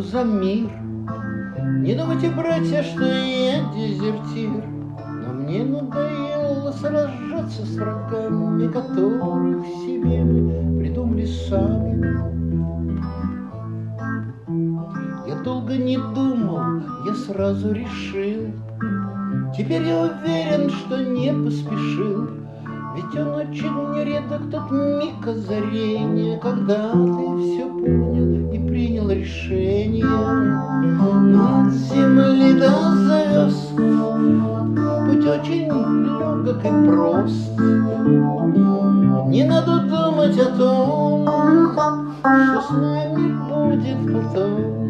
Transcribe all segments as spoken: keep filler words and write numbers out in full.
за мир. Не думайте, братья, что я дезертир, но мне надоело сражаться с врагами, которых себе мы придумали сами. Я долго не думал, я сразу решил. Теперь я уверен, что не поспешил. Ведь он очень редок, тот миг озарения, когда ты все понял и принял решение. Но от земли до звезд путь очень легок и прост. Не надо думать о том, что с нами будет потом.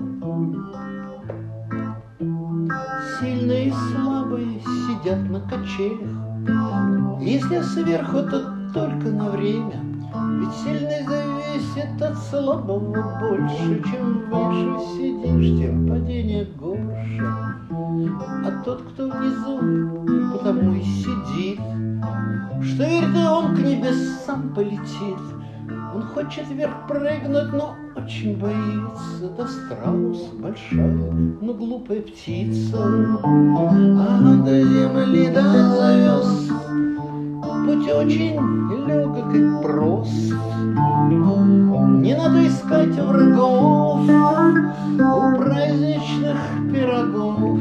Сильные и слабые сидят на качелях. Если сверху, то только на время. Ведь сильный зависит от слабого больше. Чем выше сидишь, тем падение горше. А тот, кто внизу, потому и сидит, что верит, он к небесам полетит. Он хочет вверх прыгнуть, но очень боится. Да страус большая, но глупая птица. А до земли, до звезд путь очень легок и прост. Не надо искать врагов у праздничных пирогов.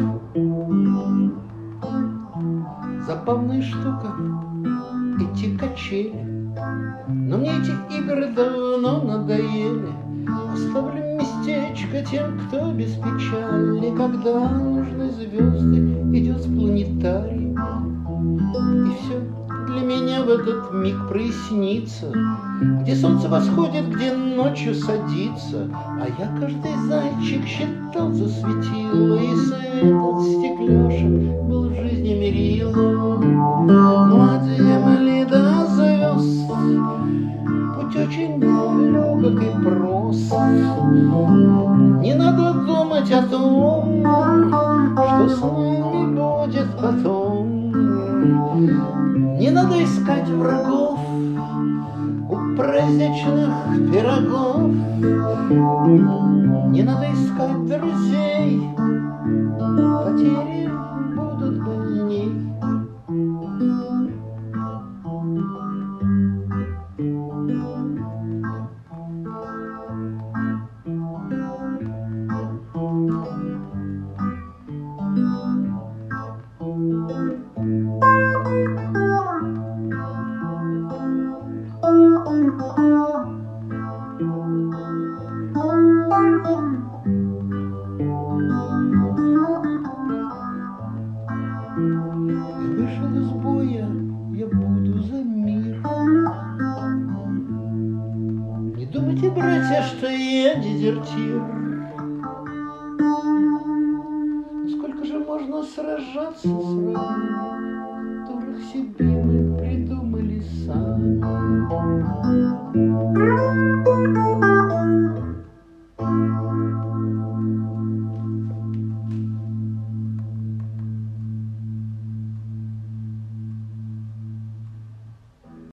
Забавная штука эти качели, но мне эти игры давно надоели. Оставлю местечко тем, кто без печали, когда нужны звезды, идет с планетарий. И все для меня в этот миг прояснится, где солнце восходит, где ночью садится. А я каждый зайчик считал за светило, и свет от стекляшек был в жизни мерилом. Но от земли до звезд путь очень легок и прост. Не надо думать о том, что с нами будет потом. Не надо искать врагов у праздничных пирогов. Не надо искать друзей, потери будут больней. Вышел из боя, я буду за мир. Не думайте, братья, что я дезертир. Сколько же можно сражаться с врагами?